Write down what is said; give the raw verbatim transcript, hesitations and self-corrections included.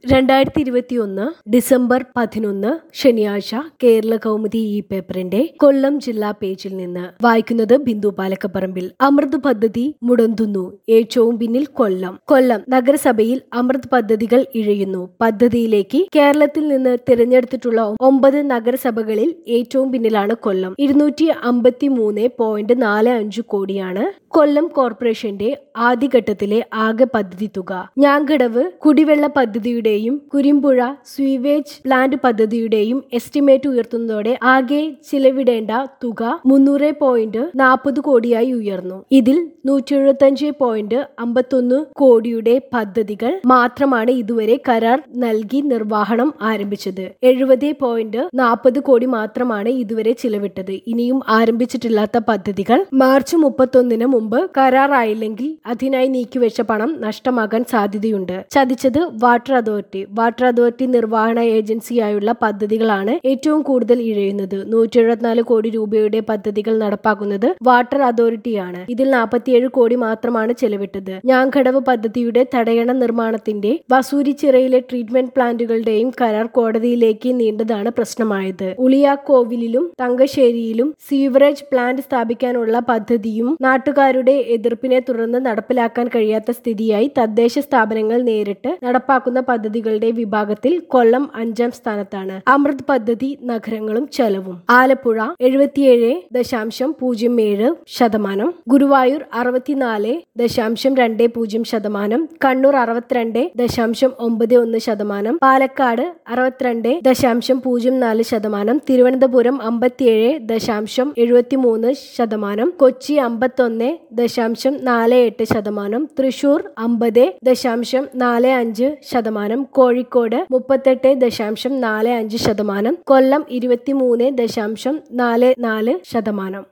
രണ്ടായിരത്തി ഇരുപത്തി ഒന്ന് ഡിസംബർ പതിനൊന്ന് ശനിയാഴ്ച കേരള കൗമുദി ഈ പേപ്പറിന്റെ കൊല്ലം ജില്ലാ പേജിൽ നിന്ന് വായിക്കുന്നത് ബിന്ദു പാലക്കപ്പറമ്പിൽ. അമൃത് പദ്ധതി മുടന്തുന്നു, ഏറ്റവും പിന്നിൽ കൊല്ലം. കൊല്ലം നഗരസഭയിൽ അമൃത് പദ്ധതികൾ ഇഴയുന്നു. പദ്ധതിയിലേക്ക് കേരളത്തിൽ നിന്ന് തിരഞ്ഞെടുത്തിട്ടുള്ള ഒമ്പത് നഗരസഭകളിൽ ഏറ്റവും പിന്നിലാണ് കൊല്ലം. ഇരുന്നൂറ്റി അമ്പത്തി മൂന്ന് പോയിന്റ് നാല് അഞ്ച് കോടിയാണ് കൊല്ലം കോർപ്പറേഷന്റെ ആദ്യഘട്ടത്തിലെ ആകെ പദ്ധതി തുക. ഞാങ്കടവ് കുടിവെള്ള പദ്ധതിയുടെ കുരിമ്പുഴ സ്വീവേജ് പ്ലാന്റ് പദ്ധതിയുടെയും എസ്റ്റിമേറ്റ് ഉയർത്തുന്നതോടെ ആകെ ചിലവിടേണ്ട തുക മുന്നൂറ് പോയിന്റ് നാൽപ്പത് കോടിയായി ഉയർന്നു. ഇതിൽ നൂറ്റി എഴുപത്തി അഞ്ച് പോയിന്റ് അമ്പത്തൊന്ന് കോടിയുടെ പദ്ധതികൾ മാത്രമാണ് ഇതുവരെ കരാർ നൽകി നിർവഹണം ആരംഭിച്ചത്. എഴുപത് പോയിന്റ് നാൽപ്പത് കോടി മാത്രമാണ് ഇതുവരെ ചിലവിട്ടത്. ഇനിയും ആരംഭിച്ചിട്ടില്ലാത്ത പദ്ധതികൾ മാർച്ച് മുപ്പത്തൊന്നിന് മുമ്പ് കരാറായില്ലെങ്കിൽ അതിനായി നീക്കിവെച്ച പണം നഷ്ടമാകാൻ സാധ്യതയുണ്ട്. ചതിച്ചത് വാട്ടർ അതോറിറ്റി. വാട്ടർ അതോറിറ്റി നിർവഹണ ഏജൻസിയായുള്ള പദ്ധതികളാണ് ഏറ്റവും കൂടുതൽ ഇഴയുന്നത്. നൂറ്റി എഴുപത്തിനാല് കോടി രൂപയുടെ പദ്ധതികൾ നടപ്പാക്കുന്നത് വാട്ടർ അതോറിറ്റിയാണ്. ഇതിൽ നാൽപ്പത്തിയേഴ് കോടി മാത്രമാണ് ചെലവിട്ടത്. ഞാങ്കടവ് പദ്ധതിയുടെ തടയണ നിർമ്മാണത്തിന്റെ വസൂരിച്ചിറയിലെ ട്രീറ്റ്മെന്റ് പ്ലാന്റുകളുടെയും കരാർ കോടതിയിലേക്ക് നീണ്ടതാണ് പ്രശ്നമായത്. ഉളിയാക്കോവിലും തങ്കശ്ശേരിയിലും സീവറേജ് പ്ലാന്റ് സ്ഥാപിക്കാനുള്ള പദ്ധതിയും നാട്ടുകാരുടെ എതിർപ്പിനെ തുടർന്ന് നടപ്പിലാക്കാൻ കഴിയാത്ത സ്ഥിതിയായി. തദ്ദേശ സ്ഥാപനങ്ങൾ നേരിട്ട് നടപ്പാക്കുന്ന പദ്ധതികളുടെ വിഭാഗത്തിൽ കൊല്ലം അഞ്ചാം സ്ഥാനത്താണ്. അമൃത് പദ്ധതി നഗരങ്ങളും ചെലവും. ആലപ്പുഴ എഴുപത്തിയേഴ് ദശാംശം പൂജ്യം ഏഴ് ശതമാനം, ഗുരുവായൂർ അറുപത്തിനാല് ദശാംശം രണ്ട് പൂജ്യം ശതമാനം, കണ്ണൂർ അറുപത്തിരണ്ട് ദശാംശം ഒമ്പത് ഒന്ന് ശതമാനം, പാലക്കാട് അറുപത്തിരണ്ട് ദശാംശം പൂജ്യം നാല് ശതമാനം, തിരുവനന്തപുരം അമ്പത്തിയേഴ് ദശാംശം എഴുപത്തി മൂന്ന് ശതമാനം, കൊച്ചി അമ്പത്തൊന്ന് ദശാംശം നാല് എട്ട് ശതമാനം, തൃശൂർ അമ്പത് ദശാംശം നാല് അഞ്ച് ശതമാനം, കോഴിക്കോട് മുപ്പത്തെട്ട് ദശാംശം നാല് അഞ്ച് ശതമാനം, കൊല്ലം ഇരുപത്തിമൂന്ന് ദശാംശം നാല് നാല് ശതമാനം.